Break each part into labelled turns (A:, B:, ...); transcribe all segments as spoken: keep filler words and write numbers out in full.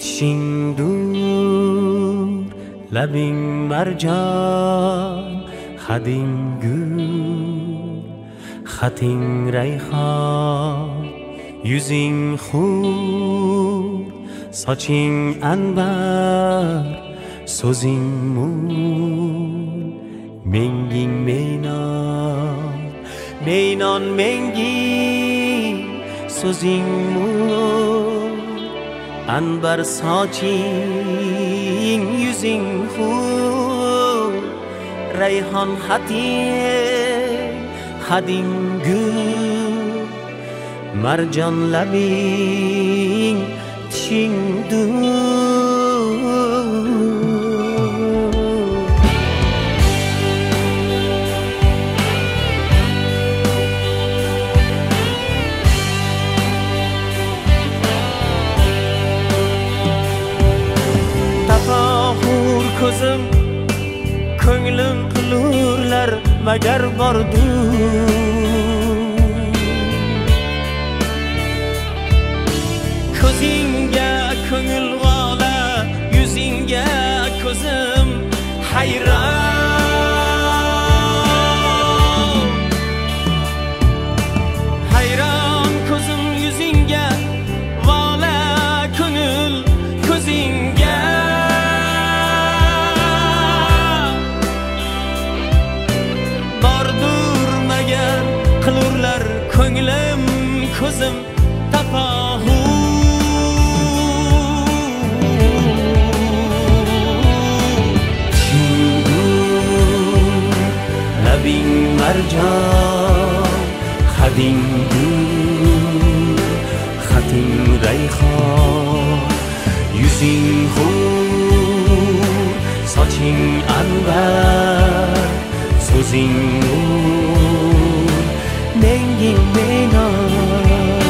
A: tishing dur, labing marjon, hading gul, xating rayhon, yuzing xur, soching anbar, so'zing mung, menging meynon, meynon menging, so'zing mung, anbar soching, yuzing xur, rayhon xating, hading gul, marjon labing, tishing dur. Tafahur ko'zim, ko'nglim qilurlar magar bordur. Ko'zingga ko'ngil g'ola, yuzingga ko'zim hayron. Hayron ko'zim yuzingga, g'ola ko'ngil ko'zingga. Bordur magar qilurlar ko'nglim ko'zim tafahur. Labing marjon, hading gul, xating rayhon, yuzing xur, soching anbar, so'zing nur, menging meynon.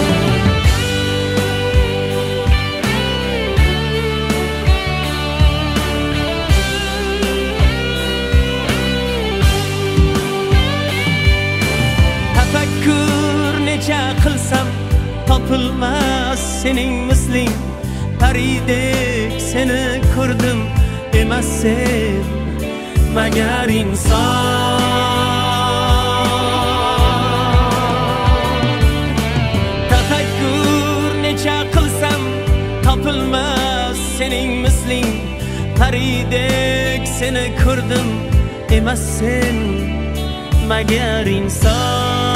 A: Qilsam topilmas sening misling, paridek seni ko'rdim emas sen magar inson. Tafakkur necha qilsam topilmas sening misling, paridek seni ko'rdim emas sen magar inson.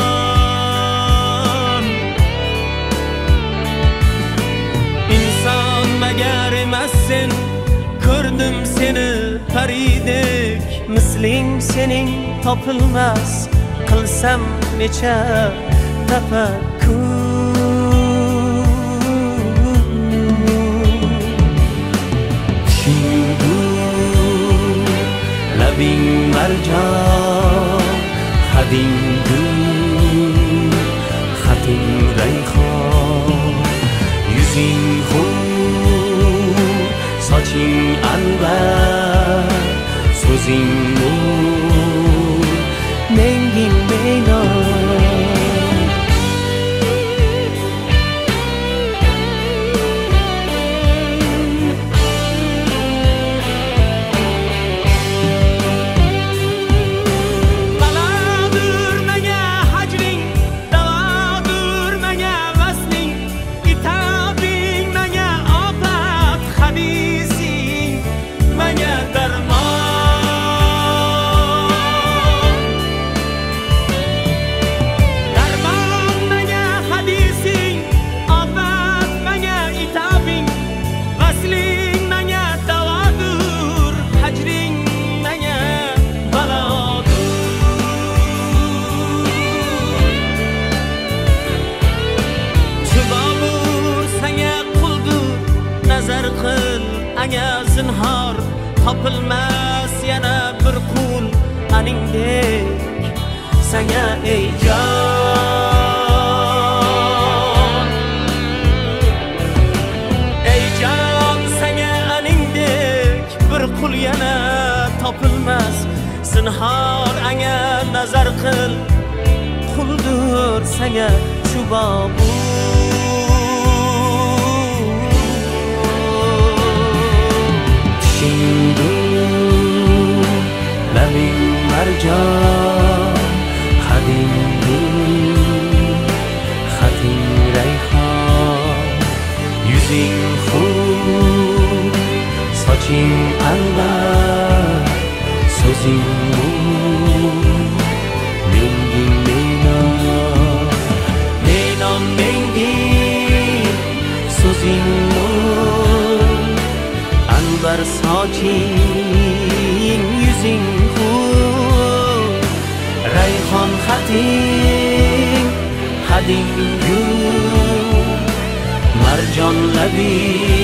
A: Magar emassin, ko'rdim seni paridek, misling sening topilmas, qilsam necha tafakkur. Tishing dur, labing marjon, hading gul, xating rayhon, yuzing xur, soching anbar, so'zing nur, menging meynon. Zinhor topilmas yana bir qul aningdek sanga ey jon. Ey jon, sanga aningdek bir qul yana topilmas. Zinhor anga nazar qil, quldur sanga shu bobu. خطین دو لبین مرجان خطین دو خطین ریحان yüzün خوب saçın anlar sözün bu mengin meynan meynan mengin sözün bu anbar saçın yüzün خوب rayhon xating xading gul marjon labi